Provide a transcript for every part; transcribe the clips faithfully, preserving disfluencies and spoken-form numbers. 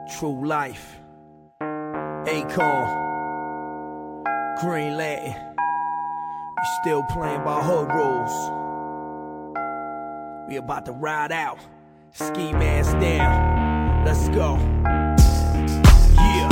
True Life, Akon, Green Lantern. We still playing by hood rules. We about to ride out, ski mask down. Let's go. Yeah.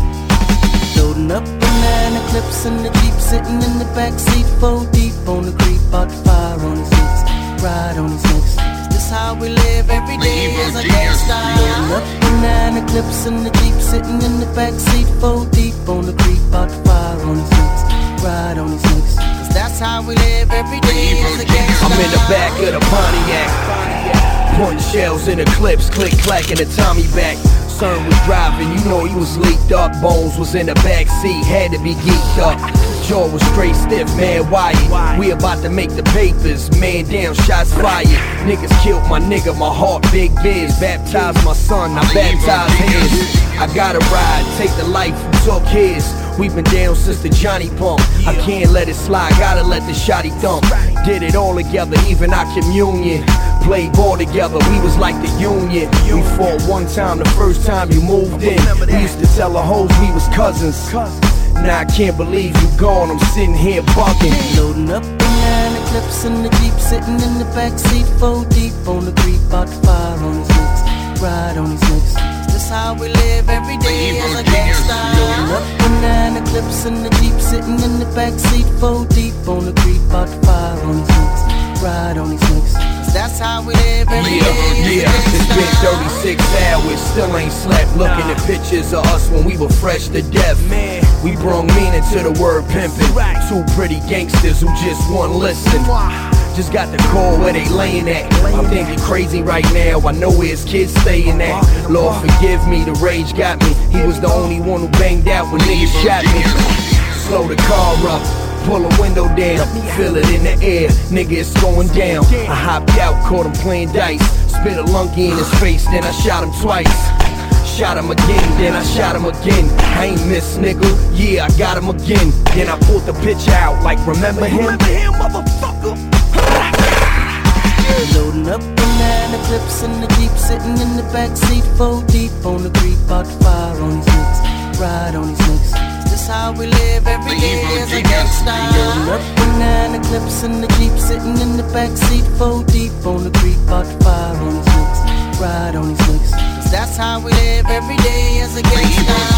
Loading up banana clips in the Jeep, sitting in the backseat, four deep on the creep, out the fire on his hips, ride on his hips. This how we live every day as a gangsta. Loading up banana clips in the Jeep, sitting in the backseat, four deep on the creep, out the fire on his hips, ride on his hips. Cause that's how we live every day as a gangsta. I'm in the back of the Pontiac, pointing shells in the clips, click clack in the Tommy back. Son was driving, you know he was leaked up. Bones was in the back seat, had to be geeked up. Jaw was straight stiff, man wired. We about to make the papers, man down, shots fired. Niggas killed my nigga, my heart big biz. Baptized my son, I baptized his. I gotta ride, take the life who took his. We've been down since the Johnny pump. I can't let it slide, gotta let the shotty thump. Did it all together, even our communion. Played ball together, we was like the union. We fought one time, the first time you moved in. We used to tell the hoes we was cousins. Now I can't believe you gone, I'm sitting here bugging. Loading up banana clips in the Jeep, sitting in the backseat, four deep on the creep, out the fire on his hips, ride on his hips. This how we live every day as a gangsta. Loading up banana clips in the Jeep, sitting in the backseat, four deep on the creep, out the fire on his hips, ride on his hips. That's how we live every yeah, day. Yeah, it's been thirty-six hours, still ain't slept. Looking at pictures of us when we were fresh to death. Man, we brung meaning to the word pimpin'. Two pretty gangsters who just won't listen. Just got the call where they layin' at. I'm thinking crazy right now, I know where his kids stayin' at. Lord forgive me, the rage got me. He was the only one who banged out when niggas shot me. Slow the car up, pull a window down, feel it in the air, nigga it's going down. I hopped out, caught him playing dice, spit a lunky in his face, then I shot him twice. Shot him again, then I shot him again. I ain't miss, nigga, yeah I got him again. Then I pulled the pitch out, like remember him? Remember him, motherfucker? Loading up banana clips in the Jeep, sitting in the backseat, four deep on the creep, out the fire on his hips, ride on his hips. This how we live every day as a gangsta. Loading up banana clips in the Jeep, sitting in the backseat, four deep on the creep, out the fire on his hips, ride on his hips. That's how we live every day as a gangsta.